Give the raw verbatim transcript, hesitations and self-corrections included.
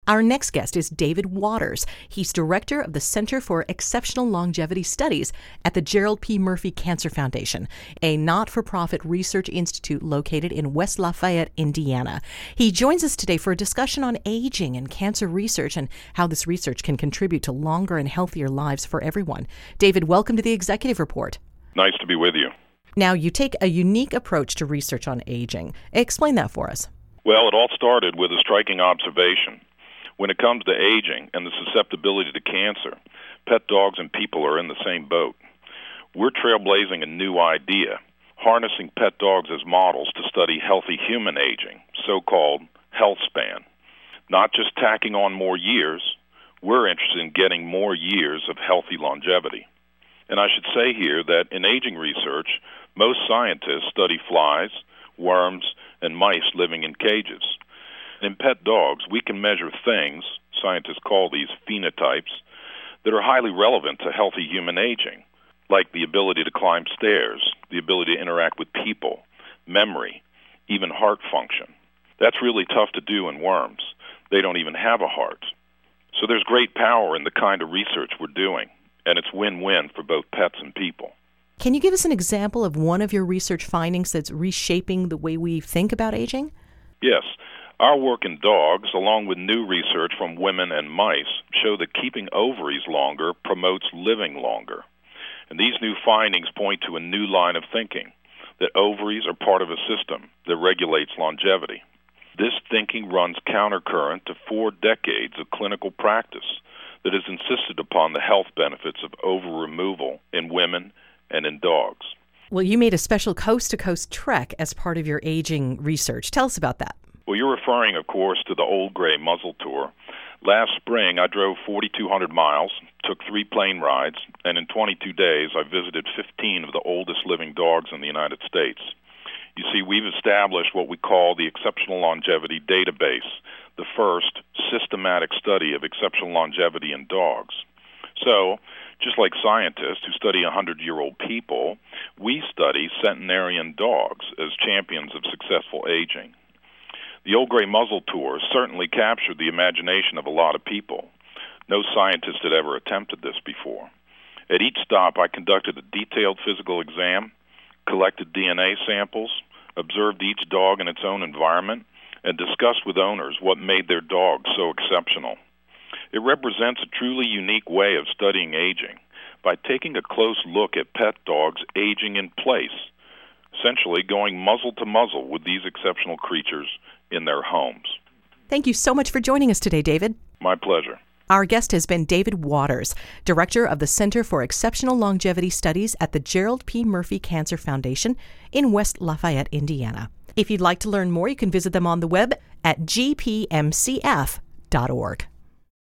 Our next guest is David Waters. He's director of the Center for Exceptional Longevity Studies at the Gerald P. Murphy Cancer Foundation, a not-for-profit research institute located in West Lafayette, Indiana. He joins us today for a discussion on aging and cancer research and how this research can contribute to longer and healthier lives for everyone. David, welcome to the Executive Report. Nice to be with you. Now, you take a unique approach to research on aging. Explain that for us. Well, it all started with a striking observation. When it comes to aging and the susceptibility to cancer, pet dogs and people are in the same boat. We're trailblazing a new idea, harnessing pet dogs as models to study healthy human aging, so-called health span. Not just tacking on more years, we're interested in getting more years of healthy longevity. And I should say here that in aging research, most scientists study flies, worms, and mice living in cages. In pet dogs, we can measure things, scientists call these phenotypes, that are highly relevant to healthy human aging, like the ability to climb stairs, the ability to interact with people, memory, even heart function. That's really tough to do in worms. They don't even have a heart. So there's great power in the kind of research we're doing, and it's win-win for both pets and people. Can you give us an example of one of your research findings that's reshaping the way we think about aging? Yes. Our work in dogs, along with new research from women and mice, show that keeping ovaries longer promotes living longer. And these new findings point to a new line of thinking, that ovaries are part of a system that regulates longevity. This thinking runs countercurrent to four decades of clinical practice that has insisted upon the health benefits of ovary removal in women and in dogs. Well, you made a special coast-to-coast trek as part of your aging research. Tell us about that. Well, you're referring, of course, to the Old Gray Muzzle Tour. Last spring, I drove forty-two hundred miles, took three plane rides, and in twenty-two days, I visited fifteen of the oldest living dogs in the United States. You see, we've established what we call the Exceptional Longevity Database, the first systematic study of exceptional longevity in dogs. So, just like scientists who study one hundred-year-old people, we study centenarian dogs as champions of successful aging. The Old Gray Muzzle Tour certainly captured the imagination of a lot of people. No scientist had ever attempted this before. At each stop, I conducted a detailed physical exam, collected D N A samples, observed each dog in its own environment, and discussed with owners what made their dog so exceptional. It represents a truly unique way of studying aging by taking a close look at pet dogs aging in place, essentially going muzzle to muzzle with these exceptional creatures in their homes. Thank you so much for joining us today, David. My pleasure. Our guest has been David Waters, director of the Center for Exceptional Longevity Studies at the Gerald P. Murphy Cancer Foundation in West Lafayette, Indiana. If you'd like to learn more, you can visit them on the web at g p m c f dot org.